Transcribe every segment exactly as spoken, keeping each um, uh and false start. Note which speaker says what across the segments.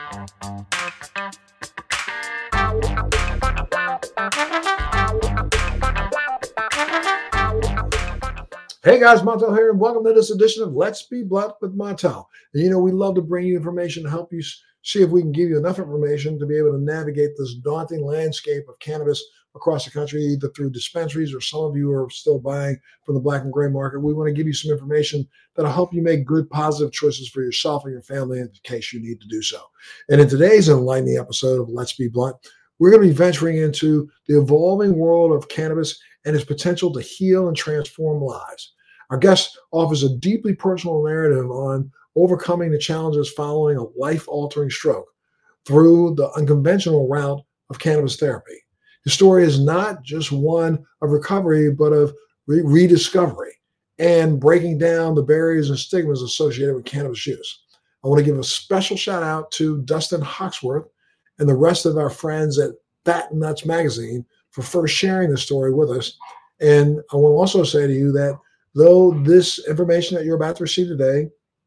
Speaker 1: Hey guys, Montel here, and welcome to this edition of Let's Be Blunt with Montel. And you know, we love to bring you information to help you see if we can give you enough information to be able to navigate this daunting landscape of cannabis across the country, either through dispensaries or some of you are still buying from the black and gray market. We want to give you some information that'll help you make good, positive choices for yourself and your family in case you need to do so. And in today's enlightening episode of Let's Be Blunt, we're going to be venturing into the evolving world of cannabis and its potential to heal and transform lives. Our guest offers a deeply personal narrative on overcoming the challenges following a life-altering stroke through the unconventional route of cannabis therapy. His story is not just one of recovery, but of re- rediscovery and breaking down the barriers and stigmas associated with cannabis use. I want to give a special shout out to Dustin Hawksworth and the rest of our friends at Fat Nuts Magazine for first sharing this story with us. And I want to also say to you that though this information that you're about to receive today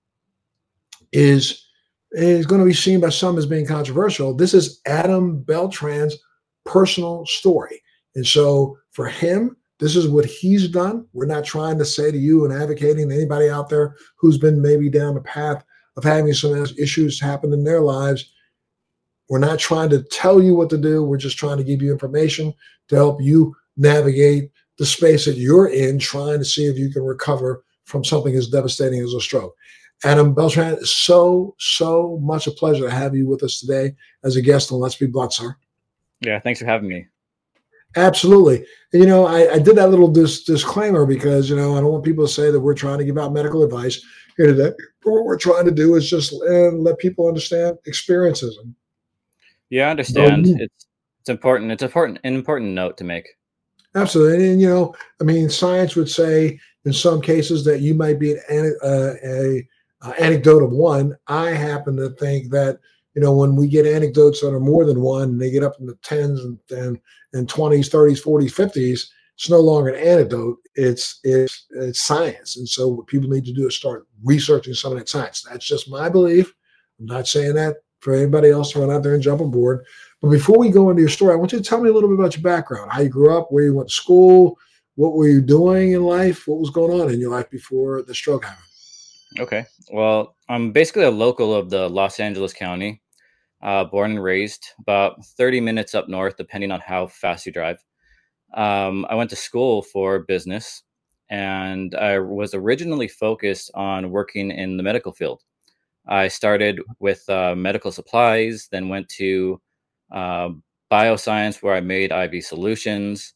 Speaker 1: is, is going to be seen by some as being controversial, this is Adam Beltran's personal story. And so for him, this is what he's done. We're not trying to say to you and advocating to anybody out there who's been maybe down the path of having some issues happen in their lives. We're not trying to tell you what to do. We're just trying to give you information to help you navigate the space that you're in, trying to see if you can recover from something as devastating as a stroke. Adam Beltran, it's so, so much a pleasure to have you with us today as a guest on Let's Be Blunt, sir.
Speaker 2: Yeah, thanks for having me.
Speaker 1: Absolutely. You know, I, I did that little dis- disclaimer because, you know, I don't want people to say that we're trying to give out medical advice here today. But what we're trying to do is just uh, let people understand experiences.
Speaker 2: Yeah, I understand. Um, it's it's important. It's important an important note to make.
Speaker 1: Absolutely. And, you know, I mean, science would say in some cases that you might be an uh, a, a anecdote of one. I happen to think that, you know, when we get anecdotes that are more than one, and they get up in the tens and, and, and twenties, thirties, forties, fifties, it's no longer an anecdote. It's, it's, it's science. And so what people need to do is start researching some of that science. That's just my belief. I'm not saying that for anybody else to run out there and jump on board. But before we go into your story, I want you to tell me a little bit about your background, how you grew up, where you went to school, what were you doing in life, what was going on in your life before the stroke happened.
Speaker 2: Okay. Well, I'm basically a local of the Los Angeles County, uh, born and raised about thirty minutes up north, depending on how fast you drive. Um, I went to school for business, and I was originally focused on working in the medical field. I started with uh, medical supplies, then went to uh, bioscience, where I made I V solutions,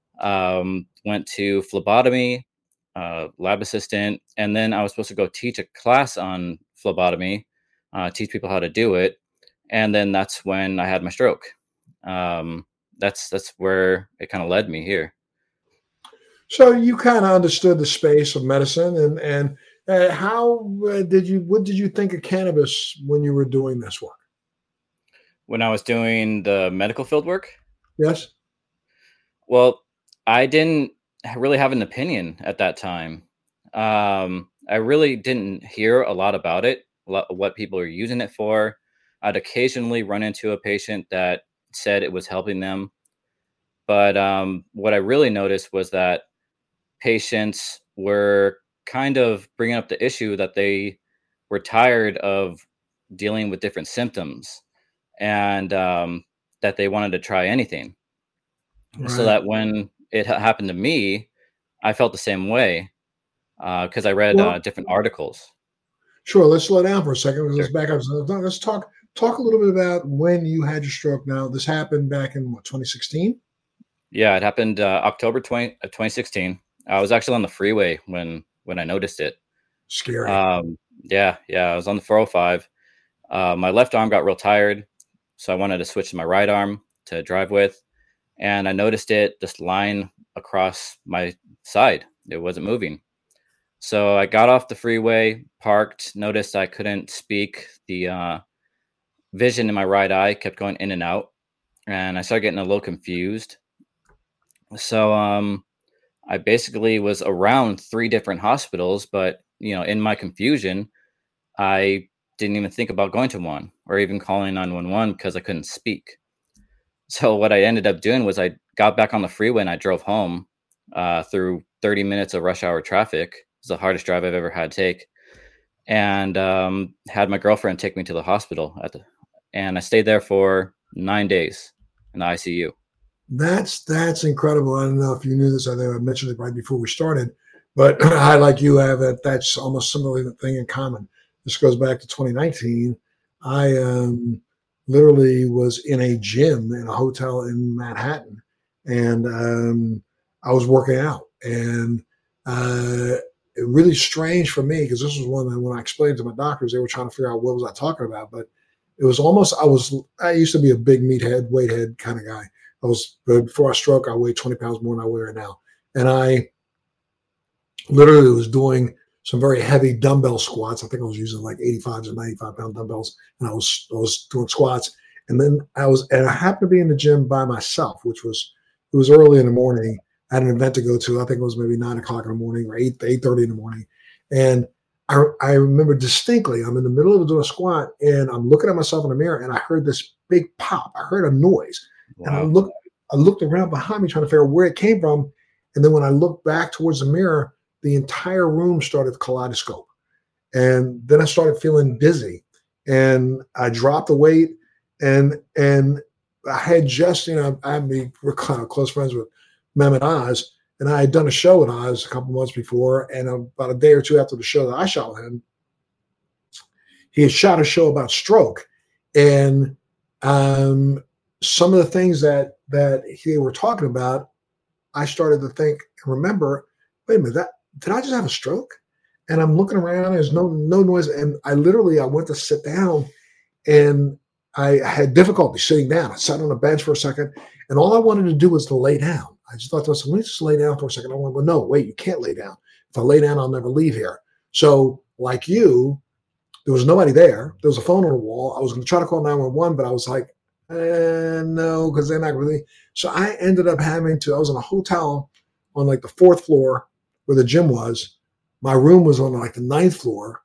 Speaker 2: um, went to phlebotomy, uh, lab assistant, and then I was supposed to go teach a class on phlebotomy, uh, teach people how to do it. And then that's when I had my stroke. Um, that's that's where it kind of led me here.
Speaker 1: So you kind of understood the space of medicine, and and uh, how uh, did you? What did you think of cannabis when you were doing this work?
Speaker 2: When I was doing the medical field work?
Speaker 1: Yes.
Speaker 2: Well, I didn't really have an opinion at that time. Um, I really didn't hear a lot about it, what people are using it for. I'd occasionally run into a patient that said it was helping them. But um, what I really noticed was that patients were kind of bringing up the issue that they were tired of dealing with different symptoms, and um, that they wanted to try anything. Right. So that when it ha- happened to me, I felt the same way because uh, I read well, uh, different articles.
Speaker 1: Sure. Let's slow down for a second. Let's sure. back up. Let's talk talk a little bit about when you had your stroke. Now, this happened back in what, twenty sixteen?
Speaker 2: Yeah, it happened uh, October twentieth, twenty sixteen. I was actually on the freeway when when I noticed it.
Speaker 1: Scary.
Speaker 2: Um, yeah, yeah. I was on the four oh five. Uh, my left arm got real tired, so I wanted to switch to my right arm to drive with. And I noticed it just lying across my side. It wasn't moving. So I got off the freeway, parked, noticed I couldn't speak. The uh, vision in my right eye kept going in and out, and I started getting a little confused. So um, I basically was around three different hospitals, but you know, in my confusion, I didn't even think about going to one or even calling nine one one because I couldn't speak. So what I ended up doing was I got back on the freeway and I drove home uh, through thirty minutes of rush hour traffic. It's the hardest drive I've ever had to take. And um, had my girlfriend take me to the hospital at the, and I stayed there for nine days in the I C U.
Speaker 1: That's that's incredible. I don't know if you knew this. I think I mentioned it right before we started, but I, like you, have that. That's almost similarly the thing in common. This goes back to twenty nineteen. I um, literally was in a gym in a hotel in Manhattan, and um, I was working out, and uh, it really strange for me because this was one that when I explained to my doctors, they were trying to figure out what was I talking about, but it was almost I was I used to be a big meathead, weighthead kind of guy. I was before I stroke, I weighed twenty pounds more than I weigh right now. And I literally was doing some very heavy dumbbell squats. I think I was using like eighty-five to ninety-five pound dumbbells. And I was, I was doing squats. And then I was, and I happened to be in the gym by myself, which was, it was early in the morning. I had an event to go to. I think it was maybe nine o'clock in the morning or eight, eight thirty in the morning. And I, I remember distinctly, I'm in the middle of doing a squat and I'm looking at myself in the mirror and I heard this big pop. I heard a noise. Wow. And I looked, I looked around behind me trying to figure out where it came from. And then when I looked back towards the mirror, the entire room started to kaleidoscope. And then I started feeling dizzy and I dropped the weight and, and I had just, you know, I had me, we're kind of close friends with Mehmet Oz, and I had done a show with Oz a couple months before. And about a day or two after the show that I shot with him, he had shot a show about stroke. And, um, some of the things that that they were talking about, I started to think and remember, wait a minute, that did I just have a stroke? And I'm looking around, there's no no noise. And I literally I went to sit down and I had difficulty sitting down. I sat on a bench for a second, and all I wanted to do was to lay down. I just thought to myself, let me just lay down for a second. I went, well, no, wait, you can't lay down. If I lay down, I'll never leave here. So like you, there was nobody there. There was a phone on the wall. I was going to try to call nine one one, but I was like, Uh, no, because they're not really. So I ended up having to, I was in a hotel on like the fourth floor where the gym was. My room was on like the ninth floor.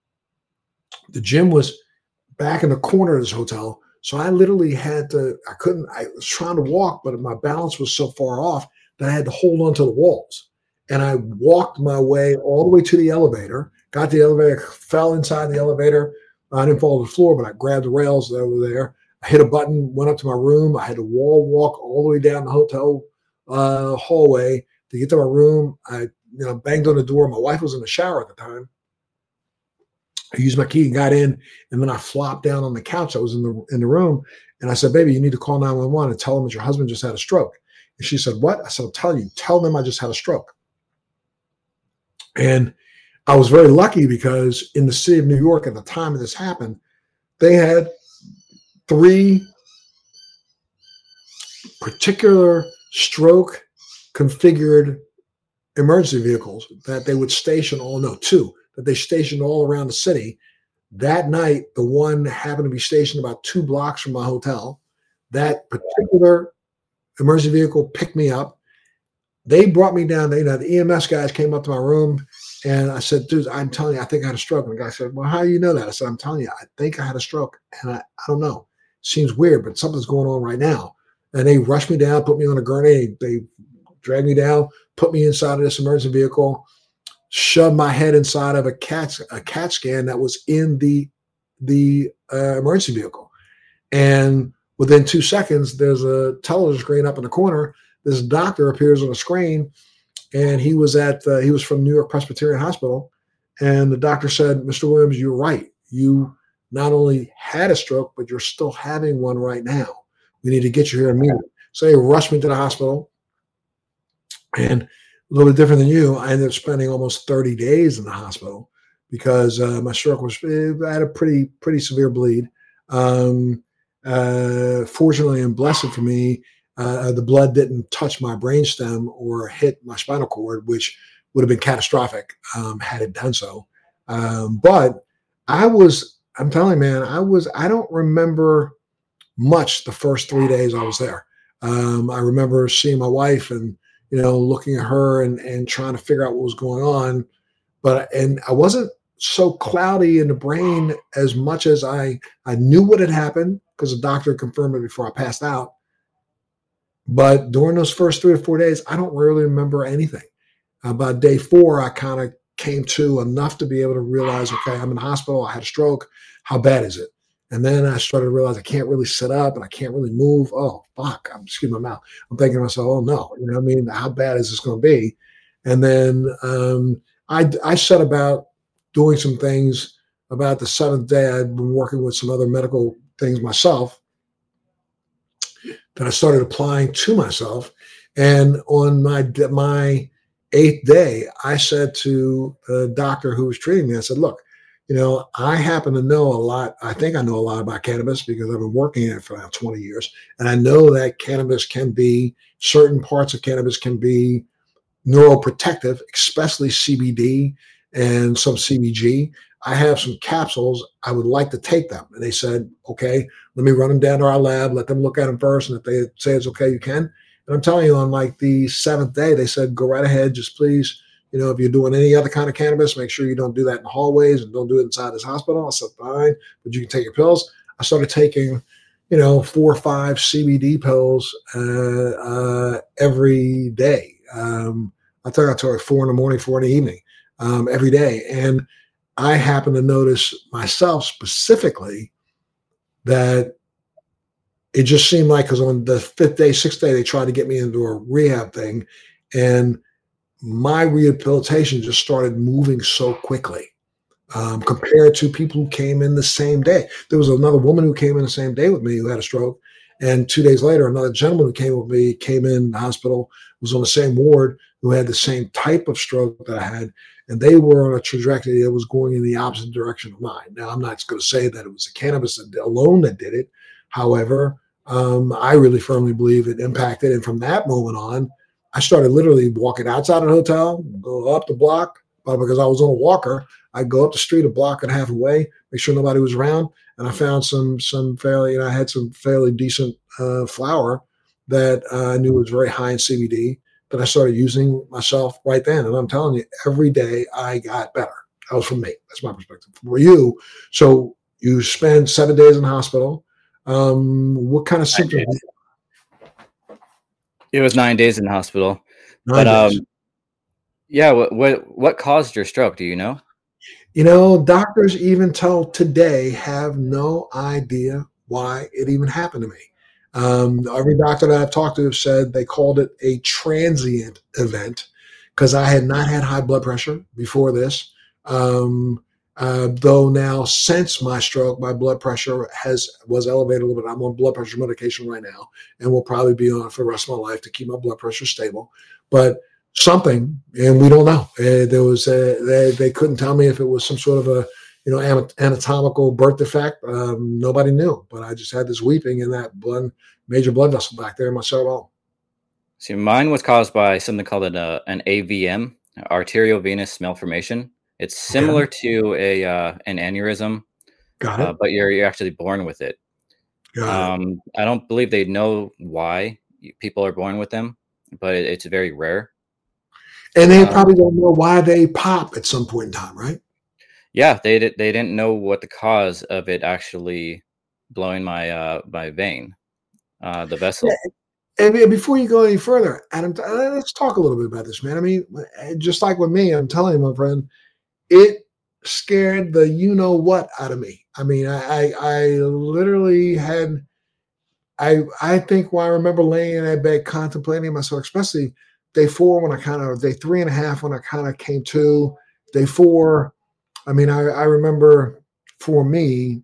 Speaker 1: The gym was back in the corner of this hotel. So I literally had to, I couldn't, I was trying to walk, but my balance was so far off that I had to hold on to the walls. And I walked my way all the way to the elevator, got the elevator, fell inside the elevator. I didn't fall to the floor, but I grabbed the rails that were there. I hit a button, went up to my room. I had to wall walk all the way down the hotel uh, hallway to get to my room. I, you know, banged on the door. My wife was in the shower at the time. I used my key and got in, and then I flopped down on the couch. I was in the in the room, and I said, "Baby, you need to call nine one one and tell them that your husband just had a stroke." And she said, "What?" I said, "I'm telling you, tell them I just had a stroke." And I was very lucky because in the city of New York at the time that this happened, they had three particular stroke configured emergency vehicles that they would station all, no, two, that they stationed all around the city. That night, the one happened to be stationed about two blocks from my hotel. That particular emergency vehicle picked me up. They brought me down. They, you know, the E M S guys came up to my room, and I said, "Dude, I'm telling you, I think I had a stroke." And the guy said, "Well, how do you know that?" I said, "I'm telling you, I think I had a stroke, and I, I don't know. Seems weird, but something's going on right now." And they rushed me down, put me on a gurney. They dragged me down, put me inside of this emergency vehicle, shoved my head inside of a CAT a CAT scan that was in the the uh, emergency vehicle. And within two seconds, there's a television screen up in the corner. This doctor appears on the screen, and he was at uh, he was from New York Presbyterian Hospital, and the doctor said, "Mister Williams, you're right. You not only had a stroke, but you're still having one right now. We need to get you here immediately." So they rushed me to the hospital, and a little bit different than you, I ended up spending almost thirty days in the hospital because uh, my stroke was I had a pretty pretty severe bleed. Um, uh, fortunately and blessed for me, Uh, the blood didn't touch my brainstem or hit my spinal cord, which would have been catastrophic um, had it done so. Um, but I was, I'm telling you, man, I was, I don't remember much the first three days I was there. Um, I remember seeing my wife and, you know, looking at her and, and trying to figure out what was going on. But, and I wasn't, so cloudy in the brain as much as I I knew what had happened because the doctor confirmed it before I passed out. But during those first three or four days, I don't really remember anything. About day four, I kind of came to enough to be able to realize, okay, I'm in the hospital. I had a stroke. How bad is it? And then I started to realize I can't really sit up and I can't really move. Oh, fuck. I'm excuse my mouth. I'm thinking to myself, oh no, you know what I mean? How bad is this going to be? And then um, I, I set about doing some things. About the seventh day, I'd been working with some other medical things myself that I started applying to myself. And on my my eighth day, I said to the doctor who was treating me, I said, look, you know, I happen to know a lot. I think I know a lot about cannabis because I've been working in it for about twenty years. And I know that cannabis can be, certain parts of cannabis can be neuroprotective, especially C B D and some C B G. I have some capsules. I would like to take them. And they said, okay, let me run them down to our lab, let them look at them first. And if they say it's okay, you can. And I'm telling you, on like the seventh day, they said, go right ahead. Just please, you know, if you're doing any other kind of cannabis, make sure you don't do that in the hallways and don't do it inside this hospital. I said, fine, but you can take your pills. I started taking, you know, four or five C B D pills uh, uh, every day. Um, I think I took like four in the morning, four in the evening, um, every day. And I happen to notice myself specifically that it just seemed like, because on the fifth day, sixth day, they tried to get me into a rehab thing. And my rehabilitation just started moving so quickly um, compared to people who came in the same day. There was another woman who came in the same day with me who had a stroke. And two days later, another gentleman who came with me came in the hospital, was on the same ward, who had the same type of stroke that I had. And they were on a trajectory that was going in the opposite direction of mine. Now, I'm not going to say that it was the cannabis alone that did it. However, um, I really firmly believe it impacted. And from that moment on, I started literally walking outside of the hotel, go up the block, but because I was on a walker, I'd go up the street a block and a half away, make sure nobody was around. And I found some, some fairly, you know, I had some fairly decent uh, flower that uh, I knew was very high in C B D that I started using myself right then. And I'm telling you, every day I got better. That was from me. That's my perspective. For you, so you spend seven days in the hospital. Um, what kind of symptoms?
Speaker 2: It was nine days in the hospital.
Speaker 1: Nine
Speaker 2: but um,
Speaker 1: days.
Speaker 2: yeah, what, what what caused your stroke? Do you know?
Speaker 1: You know, doctors even till today have no idea why it even happened to me. Um, every doctor that I've talked to said they called it a transient event because I had not had high blood pressure before this. Um, uh, though now, since my stroke, my blood pressure has was elevated a little bit. I'm on blood pressure medication right now, and will probably be on it for the rest of my life to keep my blood pressure stable. But something, and we don't know. Uh, there was a, they, they couldn't tell me if it was some sort of a you know anatomical birth defect. Um, nobody knew, but I just had this weeping in that blood, major blood vessel back there in my cerebellum.
Speaker 2: See, mine was caused by something called an, uh, an A V M, arteriovenous malformation. It's similar
Speaker 1: Okay.
Speaker 2: to a uh, an aneurysm,
Speaker 1: Got
Speaker 2: uh,
Speaker 1: it.
Speaker 2: but you're you're actually born with it.
Speaker 1: Got it.
Speaker 2: Um, I don't believe they know why people are born with them, but it, it's very rare.
Speaker 1: And they
Speaker 2: Um,
Speaker 1: probably don't know why they pop at some point in time, right?
Speaker 2: yeah, they did. They didn't know what the cause of it actually blowing my uh, my vein, uh, the
Speaker 1: Yeah.
Speaker 2: vessel.
Speaker 1: And and before you go any further, Adam, t- uh, let's talk a little bit about this, man. I mean, uh, just like with me, I'm telling you, my friend, it scared the you know what out of me. I mean, I I, I literally had I I think when I remember laying in that bed contemplating myself, especially day four when I kind of day three and a half when I kind of came to, day four. I mean, I, I remember for me,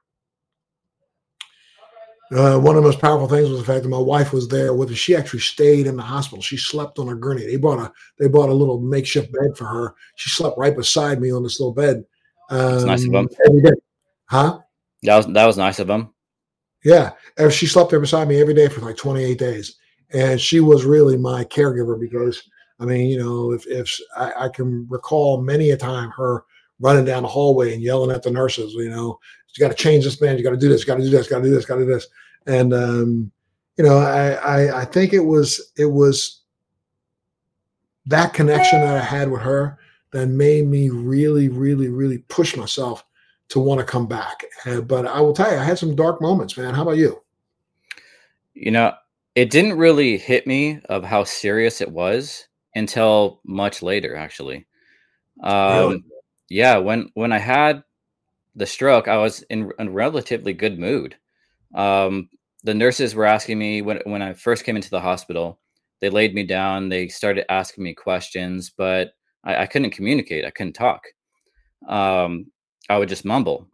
Speaker 1: uh, one of the most powerful things was the fact that my wife was there with us. She actually stayed in the hospital. She slept on a gurney. They brought a they brought a little makeshift bed for her. She slept right beside me on this little bed
Speaker 2: It's nice of
Speaker 1: um,
Speaker 2: them.
Speaker 1: every day. Huh?
Speaker 2: That was that was nice of them.
Speaker 1: Yeah. And she slept there beside me every day for like twenty-eight days. And she was really my caregiver because, I mean, you know, if, if I, I can recall many a time her running down the hallway and yelling at the nurses, you know, you got to change this man, you got to do this, got to do this, got to do this, got to do this. And, um, you know, I, I, I think it was, it was that connection that I had with her that made me really, really, really push myself to want to come back. Uh, but I will tell you, I had some dark moments, man. How about you?
Speaker 2: You know, it didn't really hit me of how serious it was until much later, actually.
Speaker 1: Really?
Speaker 2: Um, yeah, when when I had the stroke, I was in a relatively good mood. Um, the nurses were asking me when when I first came into the hospital, they laid me down, they started asking me questions, but I, I couldn't communicate. I couldn't talk. Um, I would just mumble.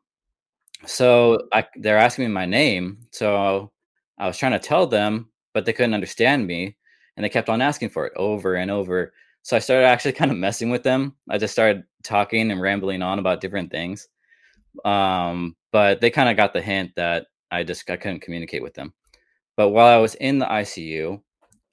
Speaker 2: So I, they're asking me my name. So I was trying to tell them, but they couldn't understand me, and they kept on asking for it over and over. So I started actually kind of messing with them. I just started talking and rambling on about different things. Um, but they kind of got the hint that I just I couldn't communicate with them. But while I was in the I C U,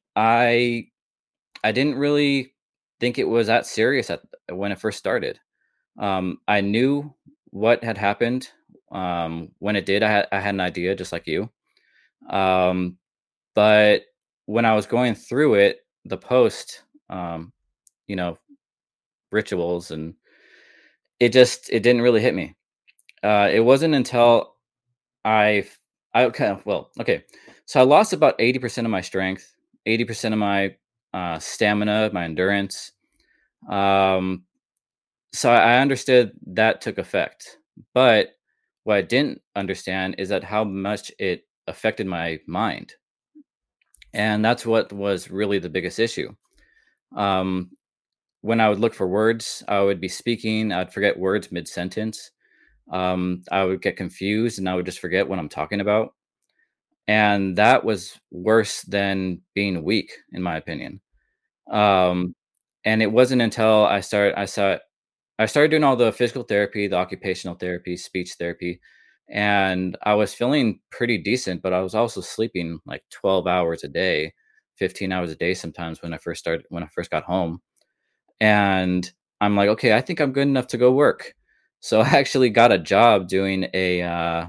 Speaker 2: I I didn't really think it was that serious at when it first started. Um, I knew what had happened. Um, when it did, I had I had an idea, just like you. Um, but when I was going through it, the post, um, you know, rituals, and it just it didn't really hit me. Uh, it wasn't until I f- I kind of well, okay. So I lost about eighty percent of my strength, eighty percent of my uh, stamina, my endurance. Um, so I understood that took effect. But what I didn't understand is that how much it affected my mind. And that's what was really the biggest issue. Um, when I would look for words, I would be speaking, I'd forget words mid sentence. Um, I would get confused and I would just forget what I'm talking about. And that was worse than being weak, in my opinion. Um, and it wasn't until I started, I saw, I started doing all the physical therapy, the occupational therapy, speech therapy, and I was feeling pretty decent, but I was also sleeping like twelve hours a day, fifteen hours a day sometimes when I first started, when I first got home. And I'm like, okay, I think I'm good enough to go work. So I actually got a job doing a uh,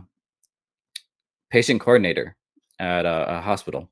Speaker 2: patient coordinator at a, a hospital.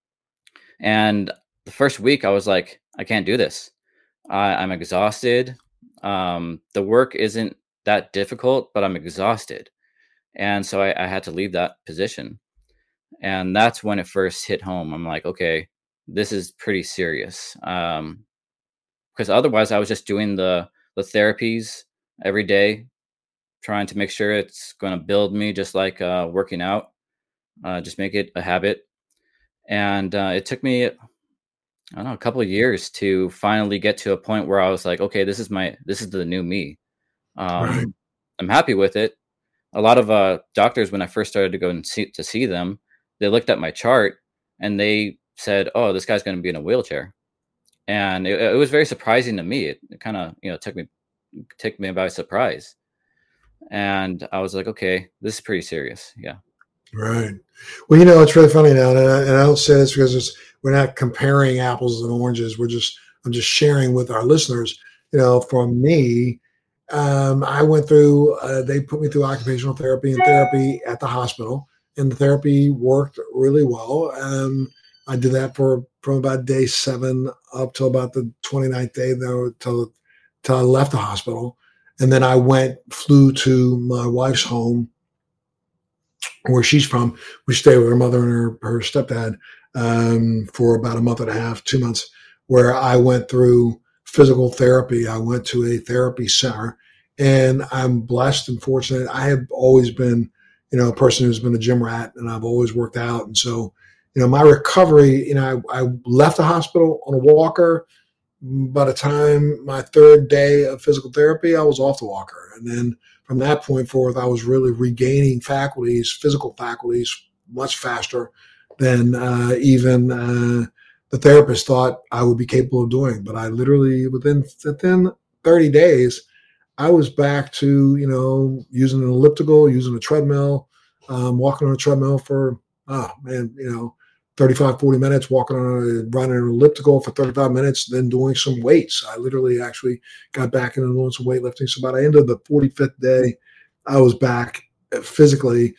Speaker 2: And the first week, I was like, I can't do this. I, I'm exhausted. Um, the work isn't that difficult, but I'm exhausted. And so I, I had to leave that position. And that's when it first hit home. I'm like, okay, this is pretty serious. Um, because otherwise, I was just doing the the therapies every day, trying to make sure it's going to build me, just like uh, working out, uh, just make it a habit. And uh, it took me, I don't know, a couple of years to finally get to a point where I was like, okay, this is my, this is the new me.
Speaker 1: Right.
Speaker 2: Um, I'm happy with it. A lot of uh, doctors, when I first started to go and see to see them, they looked at my chart and they said, "Oh, this guy's going to be in a wheelchair," and it, it was very surprising to me. It, it kind of, you know, took me took me by surprise, and I was like, "Okay, this is pretty serious." Yeah.
Speaker 1: Right. Well, you know, it's really funny now, and I, and I don't say this because it's, we're not comparing apples and oranges. We're just, I'm just sharing with our listeners. You know, for me, um, I went through. Uh, they put me through occupational therapy and therapy at the hospital, and the therapy worked really well. Um, I did that for from about day seven up till about the twenty-ninth day, though, till till I left the hospital, and then I went flew to my wife's home where she's from. We stayed with her mother and her, her stepdad um, for about a month and a half, two months, where I went through physical therapy. I went to a therapy center, and I'm blessed and fortunate. I have always been, you know, a person who's been a gym rat, and I've always worked out. And so, you know, my recovery, you know, I, I left the hospital on a walker. By the time my third day of physical therapy, I was off the walker. And then from that point forth, I was really regaining faculties, physical faculties, much faster than uh, even uh, the therapist thought I would be capable of doing. But I literally, within within thirty days, I was back to, you know, using an elliptical, using a treadmill, um, walking on a treadmill for, oh man, you know, thirty-five, forty minutes, walking on a, running an elliptical for thirty-five minutes, then doing some weights. I literally actually got back into doing some weightlifting. So by the end of the forty-fifth day, I was back physically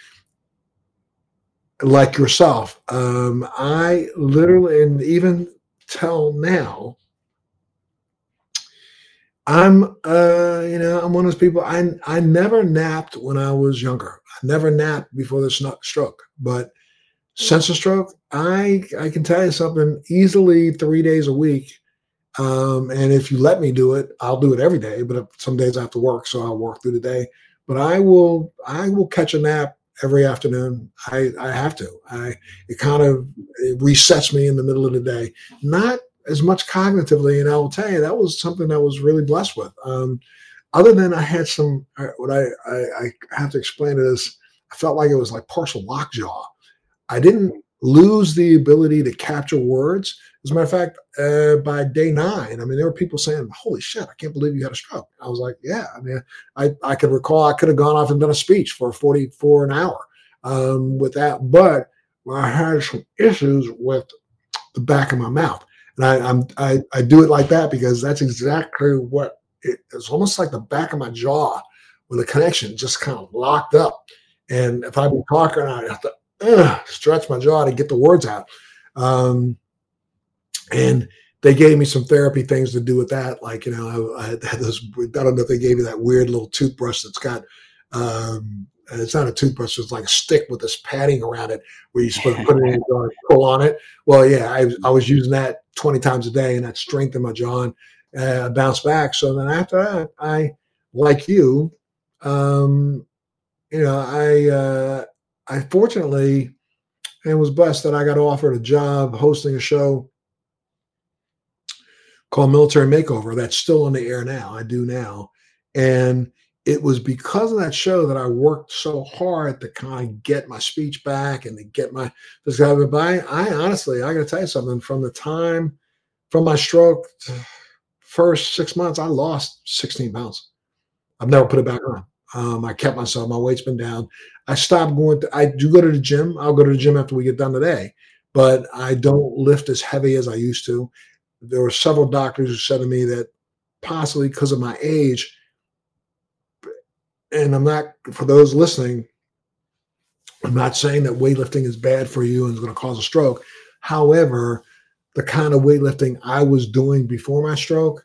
Speaker 1: like yourself. Um, I literally, and even till now, I'm, uh, you know, I'm one of those people. I I never napped when I was younger. I never napped before the sno- stroke. But since the stroke, I I can tell you something. Easily three days a week. Um, and if you let me do it, I'll do it every day. But if, some days I have to work, so I'll work through the day. But I will I will catch a nap every afternoon. I I have to. I It kind of it resets me in the middle of the day. Not as much cognitively, and I will tell you that was something that I was really blessed with. Um, other than I had some, uh, what I, I I have to explain it is I felt like it was like partial lockjaw. I didn't lose the ability to capture words. As a matter of fact, uh, by day nine, I mean, there were people saying, "Holy shit, I can't believe you had a stroke." I was like, "Yeah." I mean, I I could recall I could have gone off and done a speech for forty for an hour um, with that, but I had some issues with the back of my mouth, and I I'm, I I do it like that because that's exactly what it, it's almost like the back of my jaw with a connection just kind of locked up. And if I've been talking, I have to uh, stretch my jaw to get the words out. Um, and they gave me some therapy things to do with that. Like, you know, I, I had this, I don't know if they gave you that weird little toothbrush that's got, um, it's not a toothbrush, it's like a stick with this padding around it where you're supposed to put it in your jaw and pull on it. Well, yeah, I, I was using that twenty times a day and that strengthened my jaw and uh, bounced back. So then after that, I, like you, um, you know, I, uh, I fortunately and was blessed that I got offered a job hosting a show called Military Makeover that's still on the air now. I do now. And it was because of that show that I worked so hard to kind of get my speech back and to get my this guy. But I, I honestly, I got to tell you something. From the time from my stroke, first six months, I lost sixteen pounds. I've never put it back on. Um, I kept myself. My weight's been down. I stopped going. To, I do go to the gym. I'll go to the gym after we get done today, but I don't lift as heavy as I used to. There were several doctors who said to me that possibly because of my age, and I'm not, for those listening, I'm not saying that weightlifting is bad for you and is going to cause a stroke. However, the kind of weightlifting I was doing before my stroke,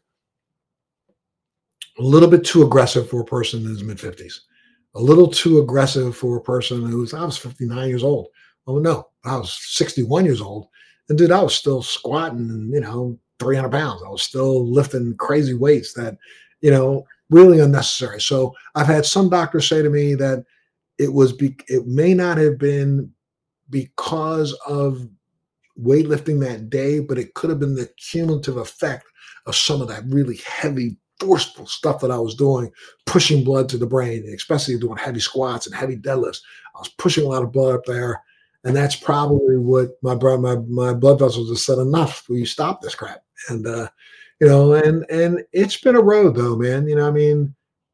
Speaker 1: a little bit too aggressive for a person in his mid fifties, a little too aggressive for a person who's, I was fifty-nine years old. Oh, no, I was sixty-one years old. And dude, I was still squatting, you know, three hundred pounds. I was still lifting crazy weights that, you know, really unnecessary. So I've had some doctors say to me that it was, be, it may not have been because of weightlifting that day, but it could have been the cumulative effect of some of that really heavy, forceful stuff that I was doing, pushing blood to the brain, especially doing heavy squats and heavy deadlifts. I was pushing a lot of blood up there. And that's probably what my my my blood vessels just said, enough. Will you stop this crap? And uh, you know, and and it's been a road though, man. You know, I mean,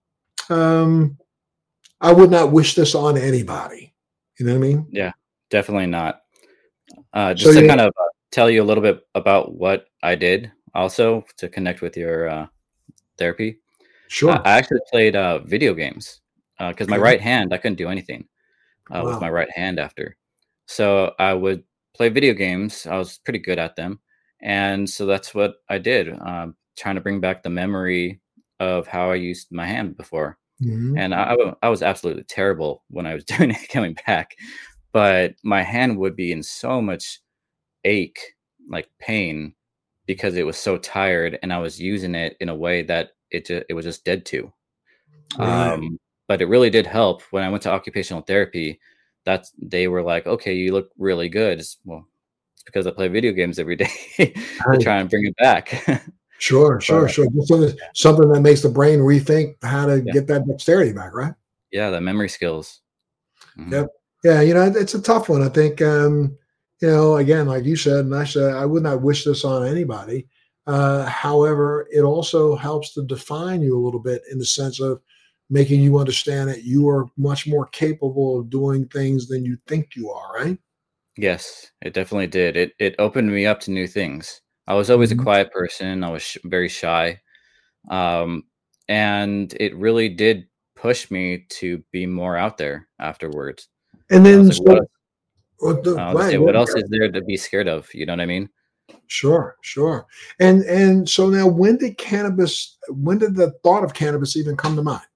Speaker 1: um, I would not wish this on anybody. You know what I mean?
Speaker 2: Yeah, definitely not. Uh,
Speaker 1: So
Speaker 2: just to
Speaker 1: yeah,
Speaker 2: kind of uh, tell you a little bit about what I did also to connect with your uh, therapy. Uh,
Speaker 1: sure.
Speaker 2: I actually played uh, video games because my
Speaker 1: Okay.
Speaker 2: right hand, I couldn't do anything uh, with
Speaker 1: Wow.
Speaker 2: my right hand after. So I would play video games. I was pretty good at them. And so that's what I did, um, trying to bring back the memory of how I used my hand before.
Speaker 1: Mhm.
Speaker 2: And I, I wa- I was absolutely terrible when I was doing it coming back. But my hand would be in so much ache, like pain, because it was so tired and I was using it in a way that it, ju- it was just dead to.
Speaker 1: Right.
Speaker 2: Um, but it really did help when I went to occupational therapy. That's they were like, "Okay, you look really good." It's, well, it's because I play video games every day to
Speaker 1: Right.
Speaker 2: try and bring it back.
Speaker 1: Sure,
Speaker 2: But
Speaker 1: sure, sure. Just something something that makes the brain rethink how to
Speaker 2: yeah,
Speaker 1: get that dexterity back, right?
Speaker 2: yeah, the memory skills. Mhm.
Speaker 1: Yep. Yeah, you know, it's a tough one. I think, um, you know, again, like you said, and I said, I would not wish this on anybody. Uh, however, it also helps to define you a little bit in the sense of making you understand that you are much more capable of doing things than you think you are, right?
Speaker 2: Yes, it definitely did. It it opened me up to new things. I was always a
Speaker 1: Mhm.
Speaker 2: quiet person. I was sh- very shy, um, and it really did push me to be more out there afterwards.
Speaker 1: And
Speaker 2: I was
Speaker 1: then,
Speaker 2: like, "What?"
Speaker 1: so what the
Speaker 2: I was
Speaker 1: right,
Speaker 2: say,
Speaker 1: go
Speaker 2: "What
Speaker 1: ahead,
Speaker 2: else
Speaker 1: Kurt.
Speaker 2: is there to be scared of?" You know what I mean?
Speaker 1: Sure, sure. And and so now, when did cannabis? When did the thought of cannabis even come to mind?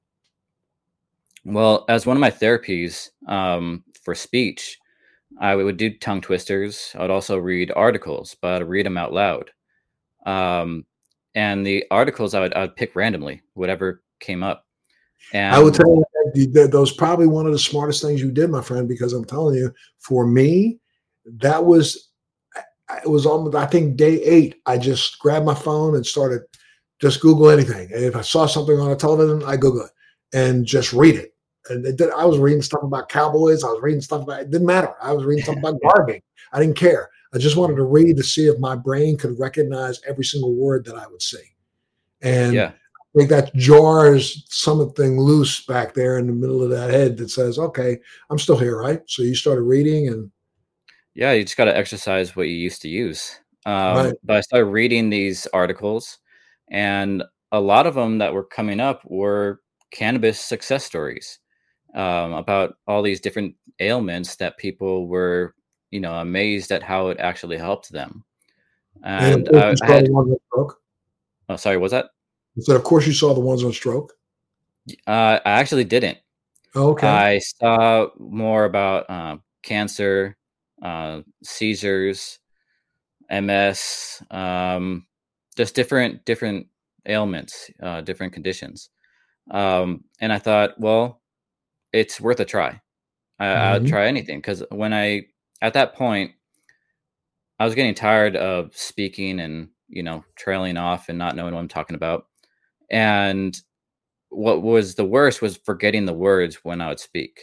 Speaker 2: Well, as one of my therapies um, for speech, I would do tongue twisters. I would also read articles, but I'd read them out loud. Um, and the articles I would, I would pick randomly, whatever came up.
Speaker 1: I would
Speaker 2: And
Speaker 1: tell you that the- that those probably one of the smartest things you did, my friend, because I'm telling you, for me, that was I- it was almost, I think, day eight. I just grabbed my phone and started just Google anything. And if I saw something on a television, I Google it and just read it. And it did, I was reading stuff about cowboys. I was reading stuff about, it didn't matter. I was reading stuff about gardening. I didn't care. I just wanted to read to see if my brain could recognize every single word that I would see. And
Speaker 2: yeah,
Speaker 1: I think that jars something loose back there in the middle of that head that says, okay, I'm still here, right? So you started reading and,
Speaker 2: yeah, you just got to exercise what you used to use.
Speaker 1: right.
Speaker 2: Um, but I started reading these articles, and a lot of them that were coming up were cannabis success stories um, about all these different ailments that people were, you know, amazed at how it actually helped them.
Speaker 1: And of
Speaker 2: And
Speaker 1: course,
Speaker 2: I,
Speaker 1: you
Speaker 2: I
Speaker 1: saw the
Speaker 2: had,
Speaker 1: ones on stroke.
Speaker 2: oh, sorry, was that?
Speaker 1: You said, of course, you saw the ones on stroke.
Speaker 2: Uh, I actually didn't.
Speaker 1: Oh, okay.
Speaker 2: I saw more about uh, cancer, uh, seizures, M S, um, just different different ailments, uh, different conditions. Um, and I thought, well, it's worth a try. I, I'll
Speaker 1: Hmm.
Speaker 2: try anything because when I at that point, I was getting tired of speaking and you know trailing off and not knowing what I'm talking about. And what was the worst was forgetting the words when I would speak.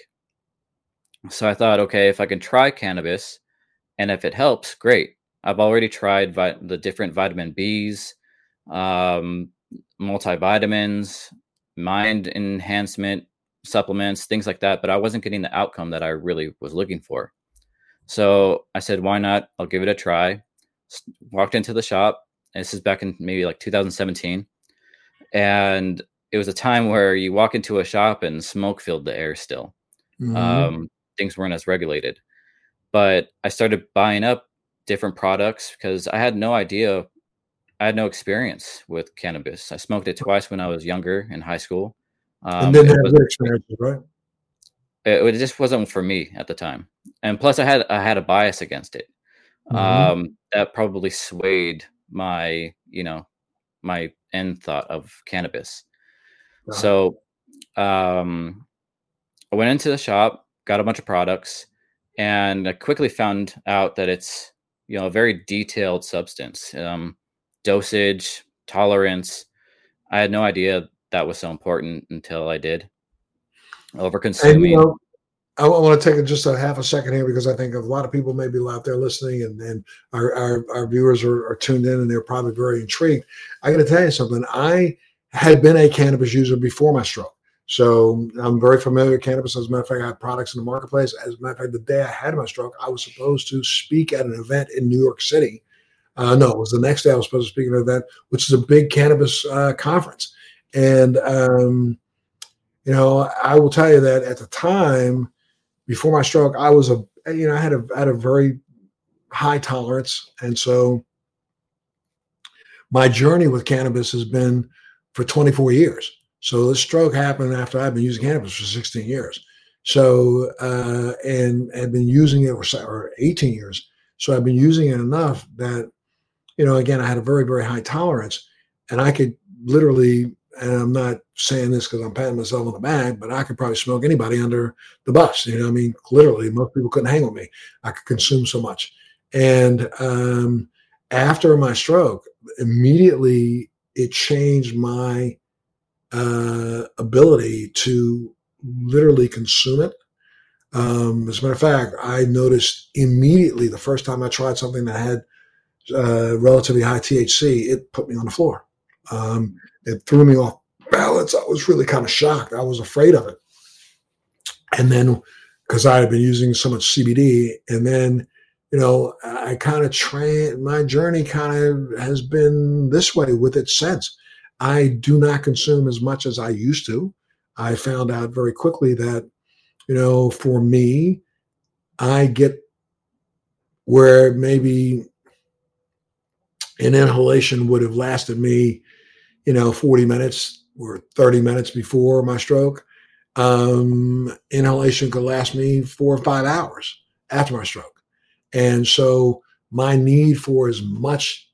Speaker 2: So I thought, okay, if I can try cannabis and if it helps, great. I've already tried vi- the different vitamin B's, um, multivitamins, mind enhancement supplements, things like that, but I wasn't getting the outcome that I really was looking for. So I said, why not? I'll give it a try. S- Walked into the shop. This is back in maybe like two thousand seventeen. And it was a time where you walk into a shop and smoke filled the air still.
Speaker 1: Hmm.
Speaker 2: Um, things weren't as regulated. But I started buying up different products because I had no idea. I had no experience with cannabis. I smoked it twice when I was younger in high school.
Speaker 1: And
Speaker 2: Um,
Speaker 1: didn't
Speaker 2: it
Speaker 1: have
Speaker 2: wasn't.
Speaker 1: good experiences, right?
Speaker 2: It, it just wasn't for me at the time, and plus, I had I had a bias against it.
Speaker 1: Hmm.
Speaker 2: Um, that probably swayed my you know my end thought of cannabis.
Speaker 1: Uh-huh.
Speaker 2: So um, I went into the shop, got a bunch of products, and I quickly found out that it's you know a very detailed substance, um, dosage, tolerance. I had no idea that was so important until I did. Over
Speaker 1: And you
Speaker 2: consuming.
Speaker 1: know, I, want to take just a half a second here because I think a lot of people may be out there listening, and, and our, our, our viewers are, are tuned in and they're probably very intrigued. I got to tell you something. I had been a cannabis user before my stroke. So I'm very familiar with cannabis. As a matter of fact, I have products in the marketplace. As a matter of fact, the day I had my stroke, I was supposed to speak at an event in New York City. Uh, no, it was the next day I was supposed to speak at an event, which is a big cannabis uh, conference. And, um, you know, I will tell you that at the time, before my stroke, I was a you know I had a had a very high tolerance, and so my journey with cannabis has been for twenty-four years. So the stroke happened after I've been using cannabis for sixteen years. So uh, and I've been using it for or eighteen years. So I've been using it enough that you know again I had a very very high tolerance, and I could literally. And I'm not saying this because I'm patting myself on the back, but I could probably smoke anybody under the bus. You know, I mean, literally, most people couldn't hang with me. I could consume so much. And um, after my stroke, immediately it changed my uh, ability to literally consume it. Um, as a matter of fact, I noticed immediately the first time I tried something that had uh, relatively high T H C, it put me on the floor. Um, it threw me off balance. I was really kind of shocked. I was afraid of it. And then because I had been using so much C B D, and then you know, I kind of train. My journey kind of has been this way with it since. I do not consume as much as I used to. I found out very quickly that you know, for me, I get where maybe An inhalation would have lasted me, you know, forty minutes or thirty minutes before my stroke. Um, inhalation could last me four or five hours after my stroke. And so my need for as much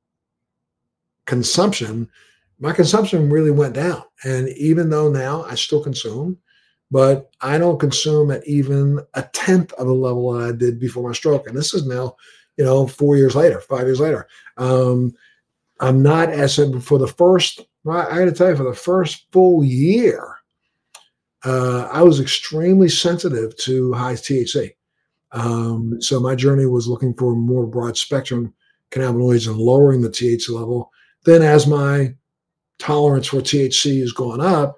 Speaker 1: consumption, my consumption really went down. And even though now I still consume, but I don't consume at even a tenth of the level that I did before my stroke. And this is now, you know, four years later, five years later. Um, I'm not as for the first, I got to tell you, for the first full year, uh, I was extremely sensitive to high T H C. Um, so my journey was looking for more broad spectrum cannabinoids and lowering the T H C level. Then as my tolerance for T H C has gone up,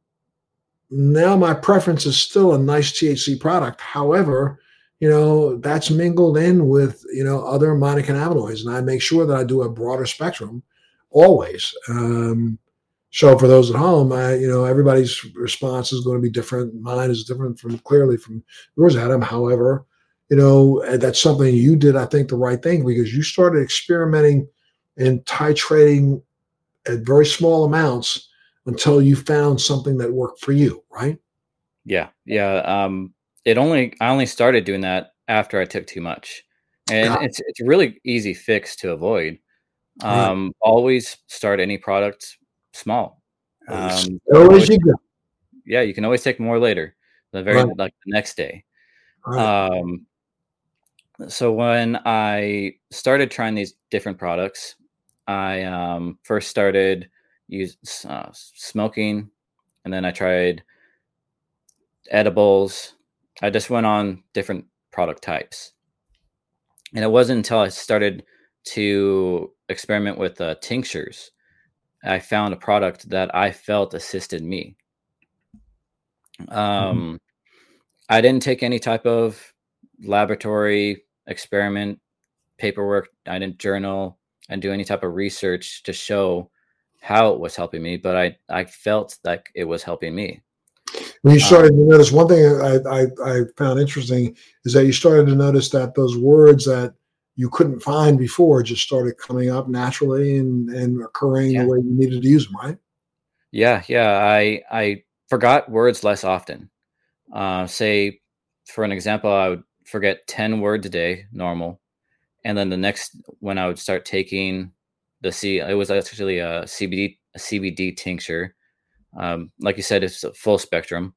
Speaker 1: now my preference is still a nice T H C product. However, you know, that's mingled in with, you know, other mycannabinoids, and I make sure that I do a broader spectrum always. Um, so for those at home, I, you know, everybody's response is going to be different. Mine is different from clearly from yours, Adam. However, you know, that's something you did, I think, the right thing, because you started experimenting and titrating at very small amounts until you found something that worked for you, right?
Speaker 2: Yeah. Yeah. Um, it only, I only started doing that after I took too much, and
Speaker 1: Got
Speaker 2: it's, it's a really easy fix to avoid.
Speaker 1: it. Right.
Speaker 2: Um, always start any product small.
Speaker 1: As
Speaker 2: Um, you
Speaker 1: slow
Speaker 2: can
Speaker 1: as
Speaker 2: always,
Speaker 1: you go.
Speaker 2: yeah, you can always take more later, the very,
Speaker 1: Right.
Speaker 2: like the next day.
Speaker 1: Right.
Speaker 2: Um, so when I started trying these different products, I um, first started use uh, smoking, and then I tried edibles. I just went on different product types, and it wasn't until I started to experiment with uh, tinctures I found a product that I felt assisted me.
Speaker 1: Mhm.
Speaker 2: Um, I didn't take any type of laboratory experiment paperwork. I didn't journal and do any type of research to show how it was helping me, but I I felt like it was helping me.
Speaker 1: When you started
Speaker 2: Um,
Speaker 1: to notice, one thing I, I, I found interesting is that you started to notice that those words that you couldn't find before just started coming up naturally and, and occurring the
Speaker 2: yeah,
Speaker 1: way you needed to use them, right?
Speaker 2: yeah, yeah. I I forgot words less often. Uh, say, for an example, I would forget ten words a day, normal, and then the next when I would start taking the C, it was actually a C B D a C B D tincture. Um, like you said, it's a full spectrum,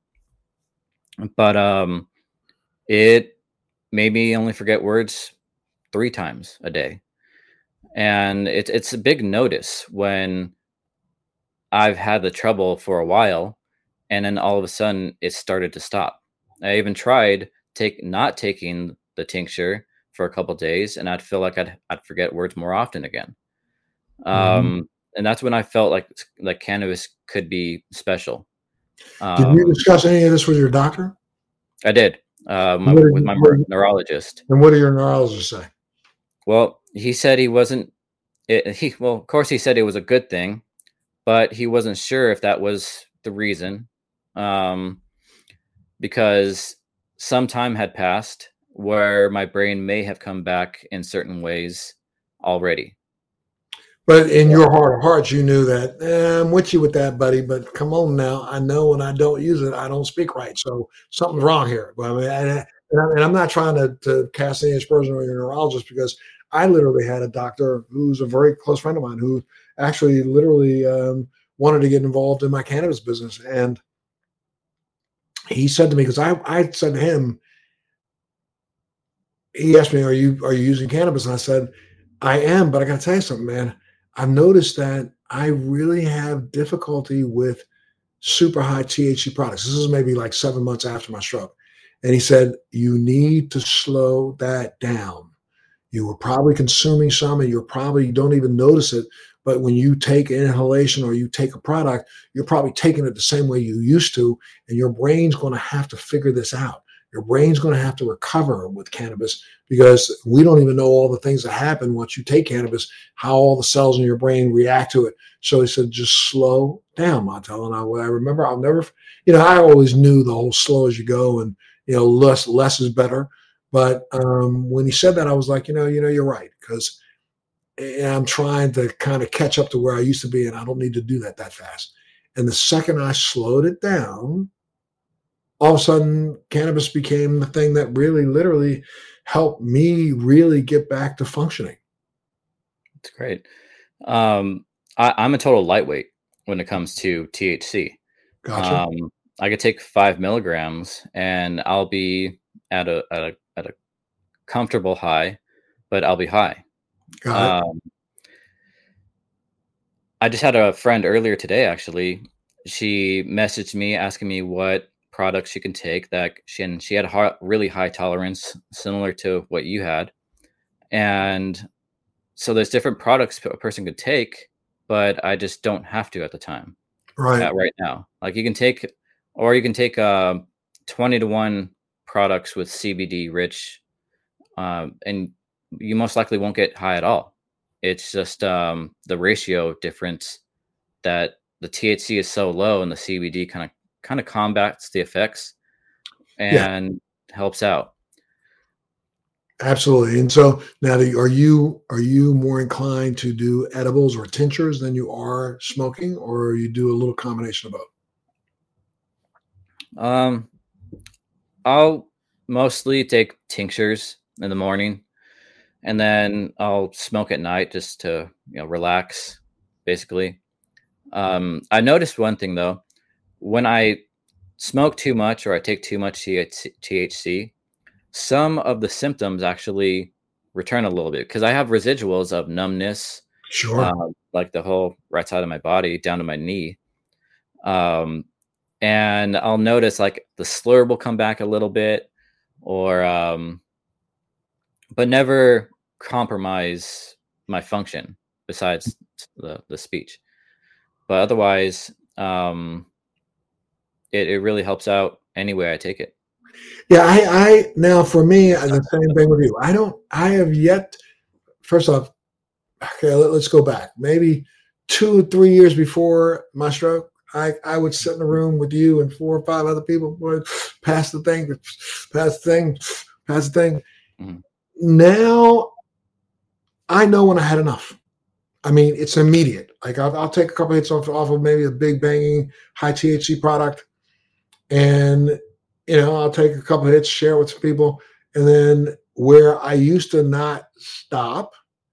Speaker 2: but um, it made me only forget words three times a day, and it's it's a big notice when I've had the trouble for a while, and then all of a sudden it started to stop. I even tried take not taking the tincture for a couple days, and I'd feel like I'd I'd forget words more often again.
Speaker 1: Mhm.
Speaker 2: Um, and that's when I felt like like cannabis could be special.
Speaker 1: Did you
Speaker 2: Um,
Speaker 1: discuss any of this with your doctor?
Speaker 2: I did uh, my,
Speaker 1: What did
Speaker 2: with
Speaker 1: you,
Speaker 2: my
Speaker 1: what,
Speaker 2: neurologist.
Speaker 1: and what did your neurologist say?
Speaker 2: Well, he said he wasn't. It, he well, of course, he said it was a good thing, but he wasn't sure if that was the reason, um, because some time had passed where my brain may have come back in certain ways already.
Speaker 1: But in your heart of hearts, you knew that eh, I'm with you with that, buddy. But come on now, I know when I don't use it, I don't speak right. So something's wrong here. Well, I mean, and, and I'm and I'm not trying to, to cast any aspersion on your neurologist, because I literally had a doctor who's a very close friend of mine who actually literally um, wanted to get involved in my cannabis business, and he said to me, because I I said to him, he asked me, "Are you are you using cannabis?" And I said, "I am, but I got to tell you something, man. I've noticed that I really have difficulty with super high T H C products." This is maybe like seven months after my stroke, and he said, "You need to slow that down. You were probably consuming some, and you're probably you don't even notice it. But when you take an inhalation or you take a product, you're probably taking it the same way you used to, and your brain's going to have to figure this out. Your brain's going to have to recover with cannabis, because we don't even know all the things that happen once you take cannabis, how all the cells in your brain react to it." So he said, "Just slow down, Montel." And I, I remember, I'll never, you know, I always knew the whole slow as you go, and you know, less less is better. But um, when he said that, I was like, you know, you know, you're right, because and I'm trying to kind of catch up to where I used to be, and I don't need to do that that fast. And the second I slowed it down, all of a sudden cannabis became the thing that really literally helped me really get back to functioning.
Speaker 2: It's great. Um, I, I'm a total lightweight when it comes to T H C.
Speaker 1: Gotcha.
Speaker 2: Um, I could take five milligrams and I'll be at a at a at a comfortable high, but I'll be high.
Speaker 1: Got it.
Speaker 2: Um, I just had a friend earlier today, actually. She messaged me asking me what products she can take that she and she had a hi- really high tolerance, similar to what you had. And so there's different products a person could take, but I just don't have to at the time,
Speaker 1: Right.
Speaker 2: at right now. Like you can take, or you can take uh, twenty to one products with C B D rich, um, and you most likely won't get high at all. It's just um, the ratio difference that the T H C is so low and the C B D kind of kind of combats the effects
Speaker 1: Yeah,
Speaker 2: and helps out.
Speaker 1: absolutely. And so now, do you- are you are you more inclined to do edibles or tinctures than you are smoking, or you do a little combination of both?
Speaker 2: Um, I'll mostly take tinctures in the morning, and then I'll smoke at night just to you know relax, basically. Um, I noticed one thing though, when I smoke too much or I take too much T H C, some of the symptoms actually return a little bit because I have residuals of numbness, uh,
Speaker 1: Sure.
Speaker 2: like the whole right side of my body down to my knee. Um, and I'll notice like the slur will come back a little bit, or um, but never compromise my function besides the the speech. But otherwise, um, it it really helps out any way I take it.
Speaker 1: Yeah, I, I now for me uh, the same thing with you. I don't. I have yet. First off, okay, let, us go back. Maybe two or three years before my stroke, I I would sit in a room with you and four or five other people. Would pass the thing, pass the thing, pass the thing.
Speaker 2: Mhm.
Speaker 1: Now I know when I had enough. I mean, it's immediate. Like I'll, I'll take a couple hits off, off of maybe a big banging high T H C product, and you know I'll take a couple hits, share it with some people, and then where I used to not stop,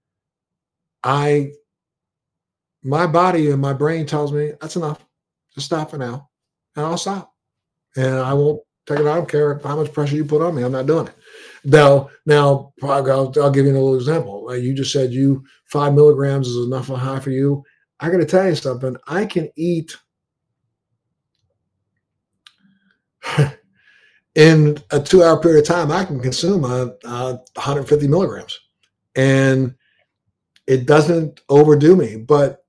Speaker 1: I my body and my brain tells me that's enough. Just stop for now, and I'll stop, and I won't take it. I don't care how much pressure you put on me. I'm not doing it. Now, now I'll, I'll give you a little example. Like you just said, you five milligrams is enough of a high for you. I got to tell you something. I can eat in a two-hour period of time. I can consume a, a one hundred fifty milligrams, and it doesn't overdo me. But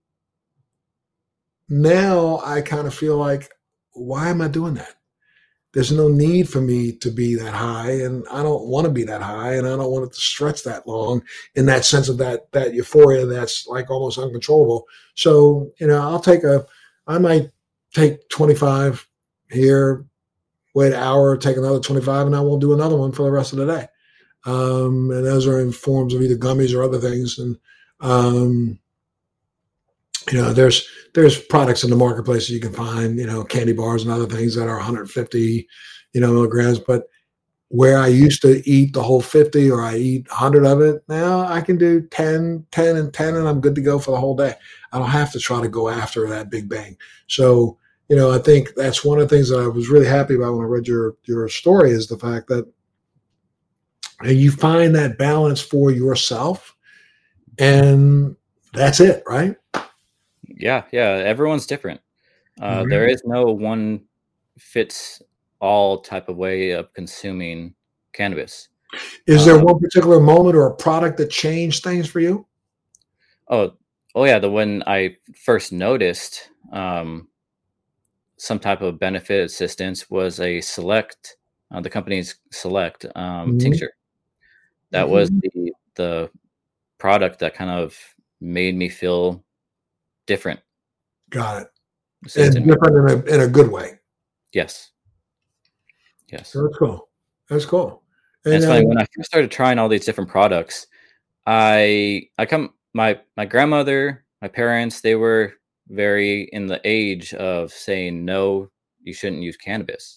Speaker 1: now I kind of feel like, why am I doing that? There's no need for me to be that high, and I don't want to be that high, and I don't want it to stretch that long in that sense of that that euphoria that's like almost uncontrollable. So you know, I'll take a, I might take twenty-five here, wait an hour, take another twenty-five, and I won't do another one for the rest of the day. Um, and those are in forms of either gummies or other things, and um, you know, there's there's products in the marketplace that you can find, you know, candy bars and other things that are one hundred fifty, you know, milligrams. But where I used to eat the whole fifty or I eat one hundred of it, now I can do ten, ten, and ten, and I'm good to go for the whole day. I don't have to try to go after that big bang. So, you know, I think that's one of the things that I was really happy about when I read your your story is the fact that you find that balance for yourself, and that's it, right?
Speaker 2: Yeah, yeah. Everyone's different. Uh, there
Speaker 1: Right.
Speaker 2: is no one fits all type of way of consuming cannabis.
Speaker 1: Is there
Speaker 2: Um,
Speaker 1: one particular moment or a product that changed things for you?
Speaker 2: oh, oh yeah. The when I first noticed um, some type of benefit assistance was a select, uh, the company's select um,
Speaker 1: Mhm,
Speaker 2: tincture. That was
Speaker 1: mhm.
Speaker 2: the the product that kind of made me feel different,
Speaker 1: Got it.
Speaker 2: assisted
Speaker 1: And
Speaker 2: me.
Speaker 1: different in a in a good way.
Speaker 2: Yes, yes.
Speaker 1: That's cool. That's cool.
Speaker 2: And
Speaker 1: And,
Speaker 2: it's funny
Speaker 1: um
Speaker 2: when I first started trying all these different products, I I come my my grandmother, my parents, they were very in the age of saying no, you shouldn't use cannabis.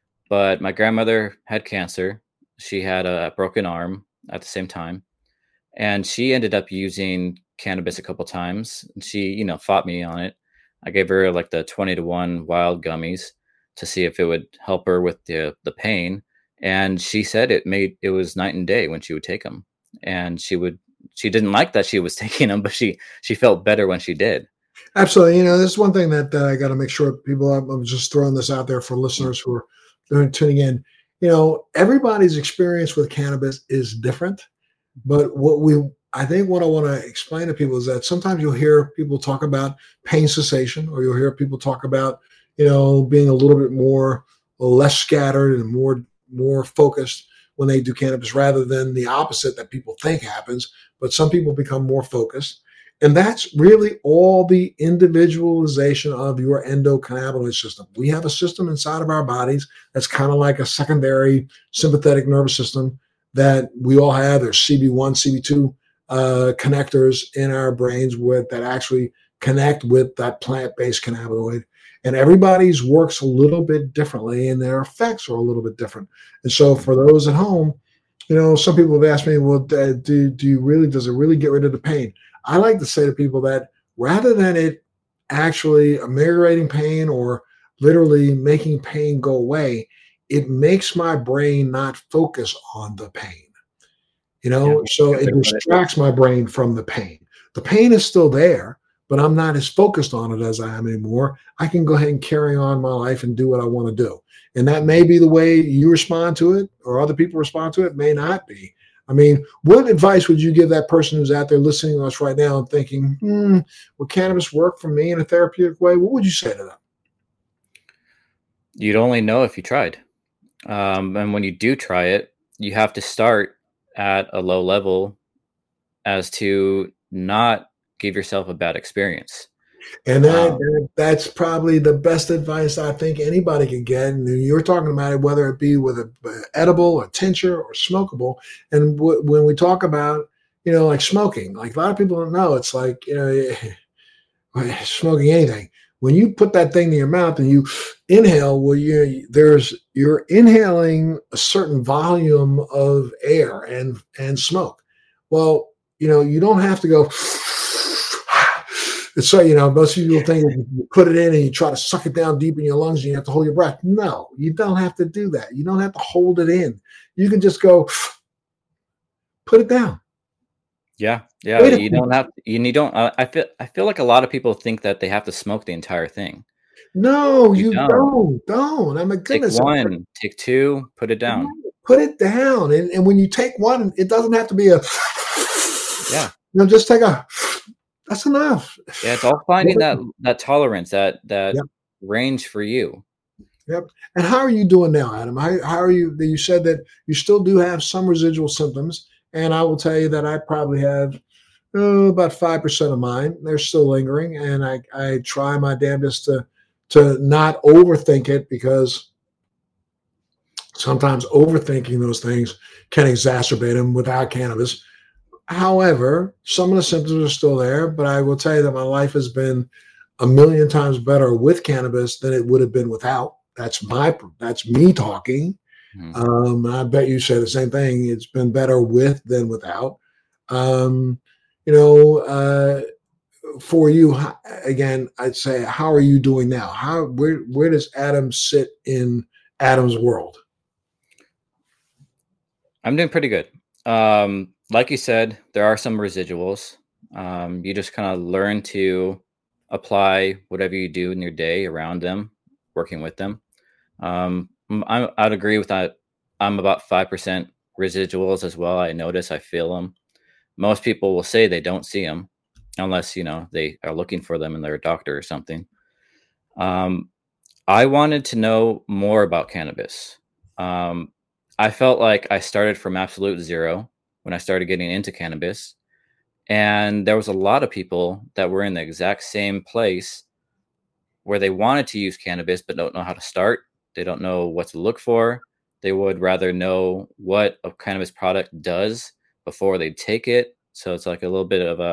Speaker 2: But my grandmother had cancer. She had a broken arm at the same time, and she ended up using cannabis a couple times. She, you know, fought me on it. I gave her like the twenty to one wild gummies to see if it would help her with the the pain, and she said it made it was night and day when she would take them. And she would she didn't like that she was taking them, but she she felt better when she did.
Speaker 1: Absolutely. You know, this is one thing that uh, I got to make sure people, I'm, I'm just throwing this out there for listeners who are who are tuning in. You know, everybody's experience with cannabis is different. But what we, I think what I want to explain to people is that sometimes you'll hear people talk about pain cessation, or you'll hear people talk about, you know, being a little bit more, less scattered and more, more focused when they do cannabis rather than the opposite that people think happens. But some people become more focused. And that's really all the individualization of your endocannabinoid system. We have a system inside of our bodies that's kind of like a secondary sympathetic nervous system that we all have. There's C B one, C B two uh, connectors in our brains with that actually connect with that plant-based cannabinoid. And everybody's works a little bit differently, and their effects are a little bit different. And so for those at home, you know, some people have asked me, well, do, do you really, does it really get rid of the pain? I like to say to people that rather than it actually ameliorating pain or literally making pain go away, it makes my brain not focus on the pain. You
Speaker 2: Yeah,
Speaker 1: know, so
Speaker 2: good way
Speaker 1: it
Speaker 2: to put it.
Speaker 1: distracts my brain from the pain. The pain is still there, but I'm not as focused on it as I am anymore. I can go ahead and carry on my life and do what I want to do. And that may be the way you respond to it or other people respond to it, may not be. I mean, what advice would you give that person who's out there listening to us right now and thinking, hmm, will cannabis work for me in a therapeutic way? What would you say to them?
Speaker 2: You'd only know if you tried. Um, and when you do try it, you have to start at a low level as to not give yourself a bad experience.
Speaker 1: And that,
Speaker 2: Um,
Speaker 1: that that's probably the best advice I think anybody can get. And you're talking about it, whether it be with a, a edible or tincture or smokable. And w- when we talk about, you know, like smoking, like a lot of people don't know, it's like, you know, smoking anything. When you put that thing in your mouth and you inhale, well, you there's you're inhaling a certain volume of air and and smoke. Well, you know, you don't have to go. It's so, you know, most people think you put it in and you try to suck it down deep in your lungs and you have to hold your breath. No, you don't have to do that. You don't have to hold it in. You can just go put it down.
Speaker 2: yeah, yeah,
Speaker 1: Wait a
Speaker 2: you don't
Speaker 1: minute.
Speaker 2: have you, you don't. Uh, I feel I feel like a lot of people think that they have to smoke the entire thing.
Speaker 1: No,
Speaker 2: You
Speaker 1: you
Speaker 2: don't.
Speaker 1: don't. Don't. Oh my
Speaker 2: Take
Speaker 1: goodness.
Speaker 2: one, take two, put it down.
Speaker 1: Put it down. And, and when you take one, it doesn't have to be a,
Speaker 2: Yeah,
Speaker 1: you know, just take a, that's enough.
Speaker 2: yeah. It's all finding that that tolerance, that that
Speaker 1: Yep.
Speaker 2: range for you.
Speaker 1: Yep. And how are you doing now, Adam? How, how are you? You said that you still do have some residual symptoms. And I will tell you that I probably have oh, about five percent of mine. They're still lingering. And I, I try my damnedest to, to not overthink it because sometimes overthinking those things can exacerbate them without cannabis. However, some of the symptoms are still there, but I will tell you that my life has been a million times better with cannabis than it would have been without. That's my that's me talking.
Speaker 2: Mhm.
Speaker 1: Um, I bet you say the same thing. It's been better with than without. Um, you know, uh, for you again, I'd say, how are you doing now? How where where does Adam sit in Adam's world?
Speaker 2: I'm doing pretty good. Um, like you said, there are some residuals. Um, you just kind of learn to apply whatever you do in your day around them, working with them. Um, m- I, I'd agree with that. I'm about five percent residuals as well. I notice, I feel them. Most people will say they don't see them unless, you know, they are looking for them in their doctor or something. Um, I wanted to know more about cannabis. Um, I felt like I started from absolute zero when I started getting into cannabis. And there was a lot of people that were in the exact same place where they wanted to use cannabis but don't know how to start. They don't know what to look for. They would rather know what a cannabis product does before they take it. So it's like a little bit of a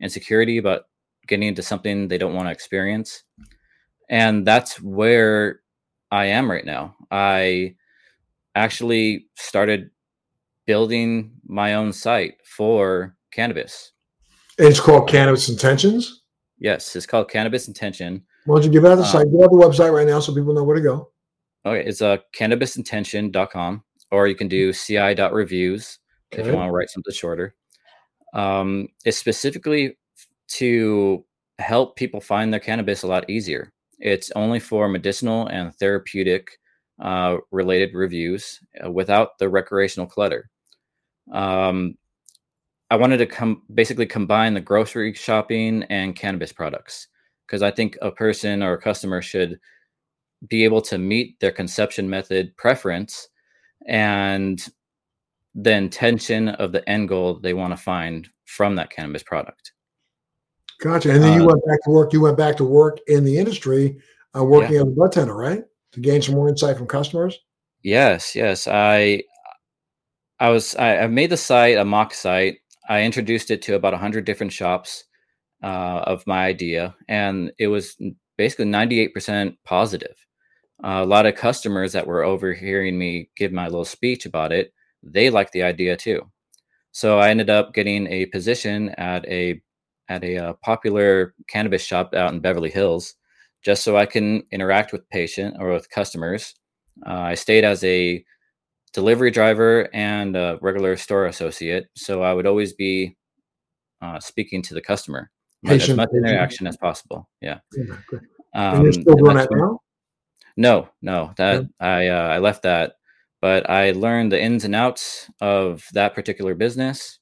Speaker 2: insecurity about getting into something they don't want to experience. And that's where I am right now. I actually started building my own site for cannabis.
Speaker 1: And it's called Cannabis Intentions?
Speaker 2: Yes, it's called Cannabis Intention.
Speaker 1: Why don't you give out the um, site? Give out the website right now so people know where to go.
Speaker 2: Okay, it's uh, cannabis intention dot com, or you can do ci dot reviews okay. if you want to write something shorter. Um, it's specifically to help people find their cannabis a lot easier. It's only for medicinal and therapeutic uh, related reviews uh, without the recreational clutter. Um, I wanted to com- basically combine the grocery shopping and cannabis products, because I think a person or a customer should be able to meet their conception method preference and the intention of the end goal they want to find from that cannabis product.
Speaker 1: Gotcha. And then you uh, went back to work. You went back to work in the industry, uh, working yeah. as a bud tender, right? To gain some more insight from customers.
Speaker 2: Yes, yes. I, I was. I, I made the site a mock site. I introduced it to about a hundred different shops uh, of my idea, and it was basically ninety-eight percent positive. Uh, a lot of customers that were overhearing me give my little speech about it, they liked the idea too. So I ended up getting a position at a at a uh, popular cannabis shop out in Beverly Hills, just so I can interact with patient or with customers. Uh, I stayed as a delivery driver and a regular store associate, so I would always be uh, speaking to the customer, patient, as much patient. interaction as possible. Yeah. yeah um,
Speaker 1: and you're still doing that now?
Speaker 2: No, no, that yeah. I uh, I left that, but I learned the ins and outs of that particular business,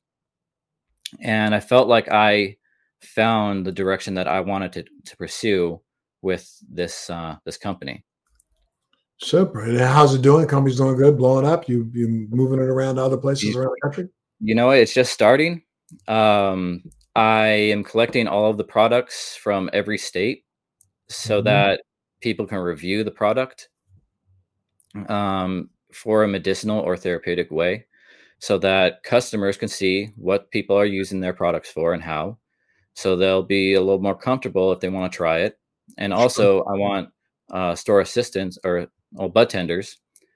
Speaker 2: and I felt like I found the direction that I wanted to to pursue with this uh, this company.
Speaker 1: Super. And how's it doing? The company's doing good, blowing up. You you moving it around to other places you, around the country?
Speaker 2: You know, it's just starting. Um, I am collecting all of the products from every state so mm-hmm. that people can review the product um, for a medicinal or therapeutic way, so that customers can see what people are using their products for and how. So they'll be a little more comfortable if they want to try it. And also, I want uh, store assistants or well, bud tenders.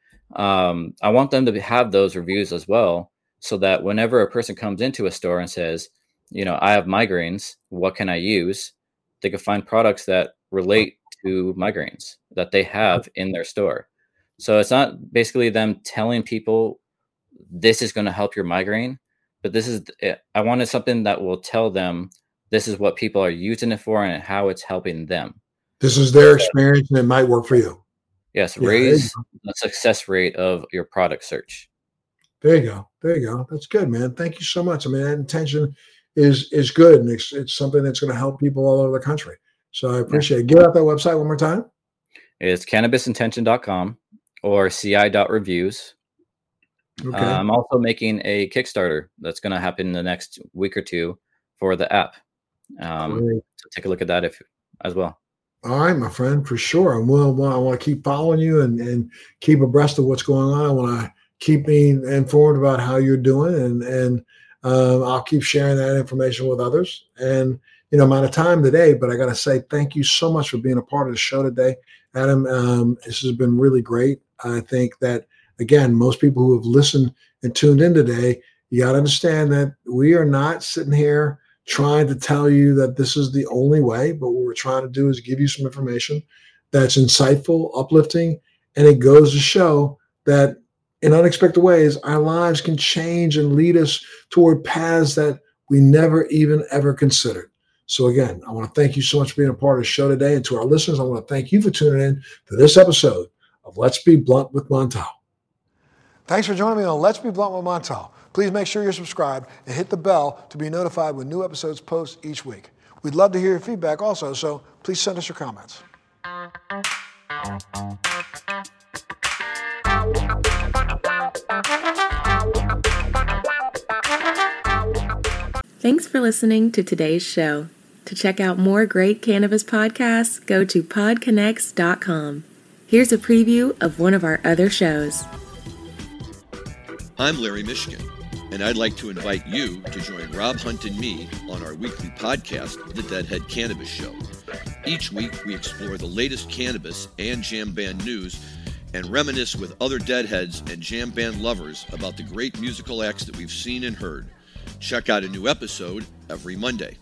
Speaker 2: Um, I want them to have those reviews as well, so that whenever a person comes into a store and says, you know, I have migraines, what can I use? They can find products that relate to migraines that they have in their store. So it's not basically them telling people this is going to help your migraine, but this is, I wanted something that will tell them this is what people are using it for and how it's helping them.
Speaker 1: This is their experience and it might work for you.
Speaker 2: Yes. Yeah, raise the success rate of your product search.
Speaker 1: There you go. There you go. That's good, man. Thank you so much. I mean, that intention is, is good. And it's, it's something that's going to help people all over the country. So I appreciate it. Give out that website one more time.
Speaker 2: It's cannabis intention dot com or ci dot reviews. Okay. Uh, I'm also making a Kickstarter that's going to happen in the next week or two for the app. Um, so take a look at that if as well.
Speaker 1: All right, my friend, for sure. And we'll, I want to keep following you and, and keep abreast of what's going on. I want to keep being informed about how you're doing, and and um, I'll keep sharing that information with others. And you know, I'm out of time today, but I got to say thank you so much for being a part of the show today, Adam. Um, this has been really great. I think that, again, most people who have listened and tuned in today, you got to understand that we are not sitting here trying to tell you that this is the only way, but what we're trying to do is give you some information that's insightful, uplifting, and it goes to show that in unexpected ways, our lives can change and lead us toward paths that we never even ever considered. So again, I want to thank you so much for being a part of the show today. And to our listeners, I want to thank you for tuning in to this episode of Let's Be Blunt with Montel. Thanks for joining me on Let's Be Blunt with Montel. Please make sure you're subscribed and hit the bell to be notified when new episodes post each week. We'd love to hear your feedback also, so please send us your comments.
Speaker 3: Thanks for listening to today's show. To check out more great cannabis podcasts, go to pod connects dot com. Here's a preview of one of our other shows.
Speaker 4: I'm Larry Mishkin, And I'd like to invite you to join Rob Hunt and me on our weekly podcast, The Deadhead Cannabis Show. Each week, we explore the latest cannabis and jam band news and reminisce with other Deadheads and jam band lovers about the great musical acts that we've seen and heard. Check out a new episode every Monday.